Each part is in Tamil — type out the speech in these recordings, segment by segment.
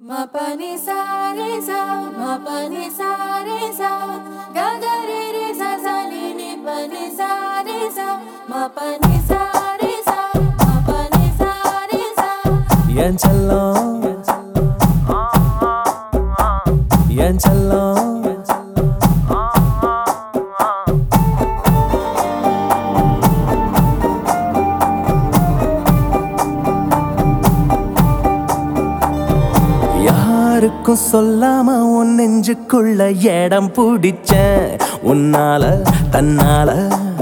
Ma pa ni sa re sa, ma pa ni sa re sa, ga ga re re sa sa ni pa ni sa re sa, ma pa ni sa re sa, ma pa ni sa re sa. Yan challo, yan challo. யாருக்கும் சொல்லாம உன் நெஞ்சுக்குள்ள இடம் பிடிச்சேன் உன்னால தன்னால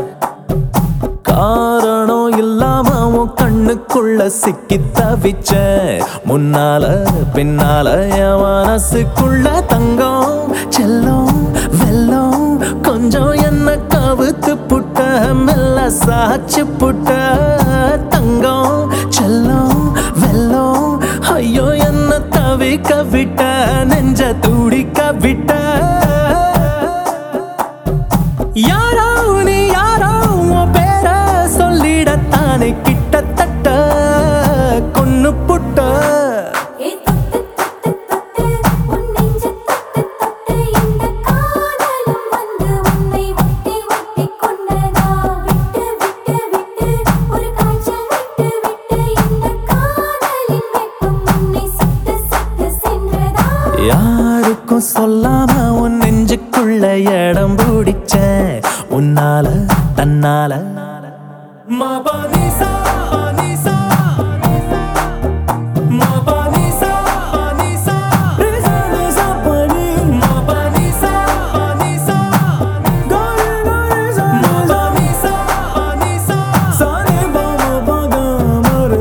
காரணம் இல்லாம உன் கண்ணுக்குள்ள சிக்கி தவிச்சேன் முன்னால பின்னால என் மனசுக்குள்ள தங்கம் செல்லம் வெல்லம் கொஞ்சம் என்ன கவுத்து புட்ட மெல்ல சாச்சு புட்ட தங்கம் செல்லம் வெல்லம் ஐயோ என்ன தவிக்க விட்ட நெஞ்ச துடிக்க விட்ட யாரோ நீ யாரோ உன் பேர சொல்லிடத்தானே கிட்டத்தட்ட கொன்னு புட்ட ஏ தொட்டு தொட்டு தொட்டு உன் நெஞ்ச தொட்டு தொட்டு இந்த காதலும் வந்து உன்னை ஒட்டி ஒட்டி கொண்டதா விட்டு விட்டு விட்டு ஒரு காய்ச்சல் விட்டு விட்டு இந்த காதலின் வெப்பம் உன்னை சுட்டு சுட்டு சென்றதா யாருக்கும் சொல்லாம உன் நெஞ்சுக்குள்ள இடம் பிடிச்சேன் உன்னால தன்னால மபனிசா அனிசா மபனிசா அனிசா ரிசனிசா பனி மபனிசா அனிசா கரிசா மபனிசா அனிசா சரி பாமா பகமரே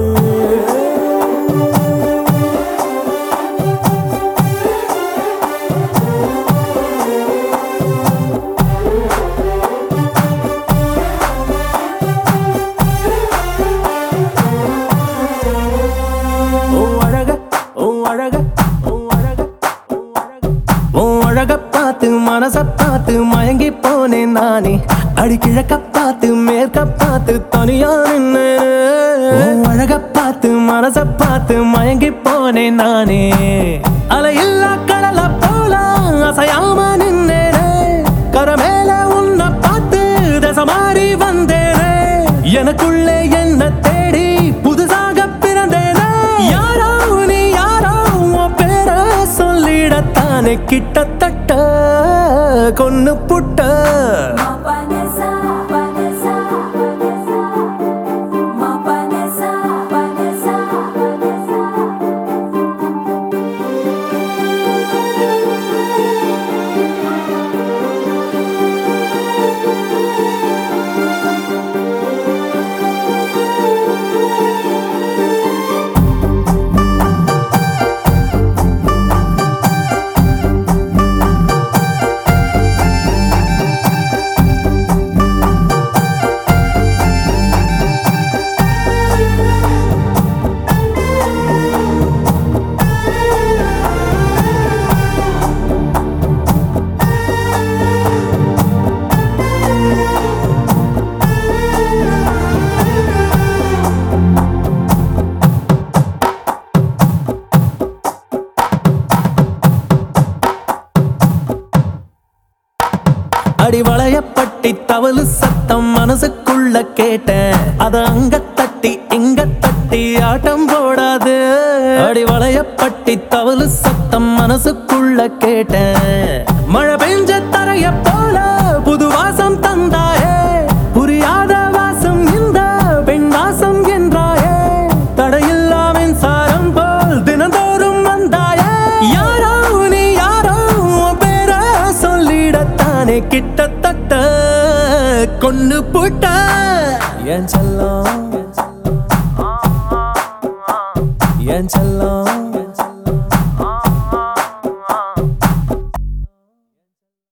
பார்த்து மனச பார்த்து மயங்கி போனேன் நானே அடி கிழக்க பார்த்து மேற்க பார்த்து தனியா நின்னு அழக பார்த்து மனச பார்த்து மயங்கி போனேன் நானே அலையில்லா கடல போல அசையாம நின்னேனே கரமேல உன்னை பார்த்து தச மாறி வந்தேனே எனக்குள்ளே என்ன தேடி புதுசாக பிறந்தேனே யாரோ நீ யாரோ உன் பேர சொல்லிடத்தானே கிட்டத்தட்ட கொன்னு புட்ட ma pa ni sa pa ni sa ma pa ni sa pa ni sa pa ni sa. அடி வளையப்பட்டி தவளு சத்தம் மனசுக்குள்ள கேட்டேன் அத அங்க தட்டி இங்க தட்டி ஆட்டம் போடாது அடி வளையப்பட்டி தவளு சத்தம் மனசுக்குள்ள கேட்டேன் மழை பெஞ்ச தரைய போல புது வாசம் தந்தாயே புரியாத வாசம் இந்த பெண் வாசம் என்றாயே தடையில்லா மின்சாரம் போல் தினந்தோறும் வந்தாயே யாரோ நீ யாரோ உன் பேர சொல்லிடத்தானே கிட்டத்தட்ட கொன்னு புட்ட என் செல்லம்